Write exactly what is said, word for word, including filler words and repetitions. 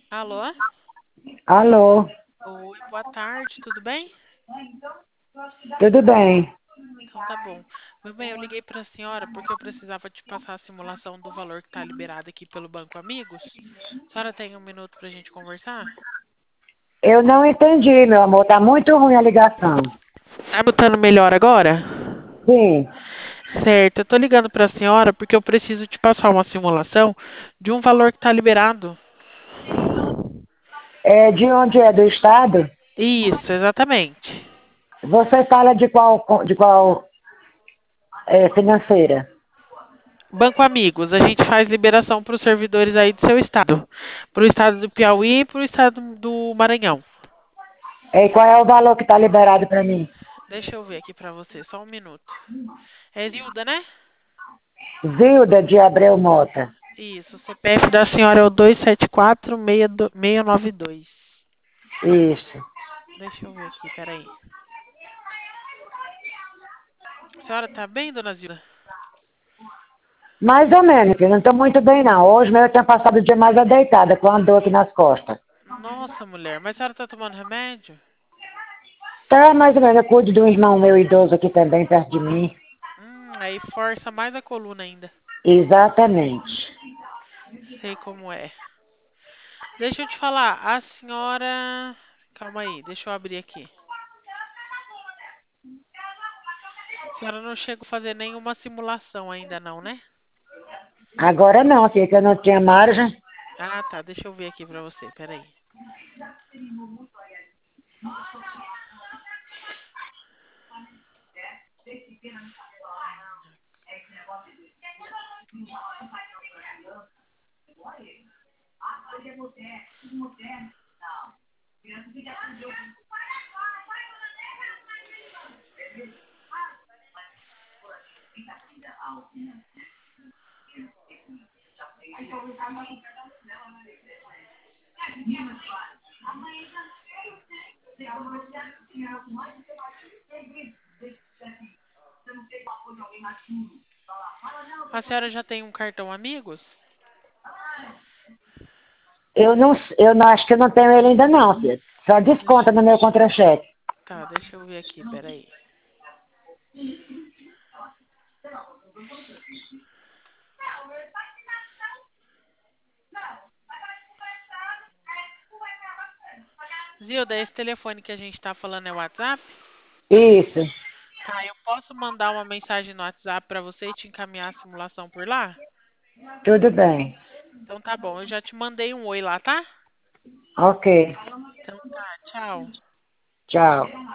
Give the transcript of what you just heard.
Alô? Alô, Oi, boa tarde, tudo bem? tudo bem? Então tá bom. Meu bem, eu liguei para a senhora porque eu precisava te passar a simulação do valor que está liberado aqui pelo Banco Amigos. A senhora tem um minuto para a gente conversar? Eu não entendi, meu amor, tá muito ruim a ligação. Tá botando melhor agora? Sim, Certo, eu tô ligando para a senhora porque eu preciso te passar uma simulação de um valor que está liberado. é de onde é? Do estado? Isso, exatamente. Você fala de qual, co- de qual é, financeira? Banco Amigos, a gente faz liberação para os servidores aí do seu estado. Para o estado do Piauí e para o estado do Maranhão. É, e qual é o valor que tá liberado para mim? Deixa eu ver aqui pra você, só um minuto. É Zilda, né? Zilda de Abreu Mota. Isso, o C P F da senhora é o dois sete quatro, seis nove dois. Isso. Deixa eu ver aqui, peraí. A senhora tá bem, dona Zilda? Mais ou menos, que eu não tô muito bem não. Hoje mesmo eu tenho passado o dia mais deitada, com a dor aqui nas costas. Nossa, mulher, mas a senhora tá tomando remédio? Tá, mais ou menos, eu cuido de um irmão meu idoso aqui também, perto de mim. Hum, aí força mais a coluna ainda. Exatamente. Sei como é. Deixa eu te falar, a senhora. Calma aí, deixa eu abrir aqui. A senhora não chegou a fazer nenhuma simulação ainda, não, né? Agora não, filha, que eu não tinha margem. Ah, tá, deixa eu ver aqui pra você, peraí. A senhora já tem um cartão Amigos? Eu não, eu não acho que eu não tenho ele ainda não, filha. Só desconta Deixa... no meu contra-cheque. Tá, deixa eu ver aqui, peraí. Zilda, esse telefone que a gente tá falando é o WhatsApp? Isso, Tá, eu posso mandar uma mensagem no WhatsApp pra você e te encaminhar a simulação por lá? tudo bem. Então tá bom, eu já te mandei um oi lá, tá? Ok, Então tá, tchau. tchau.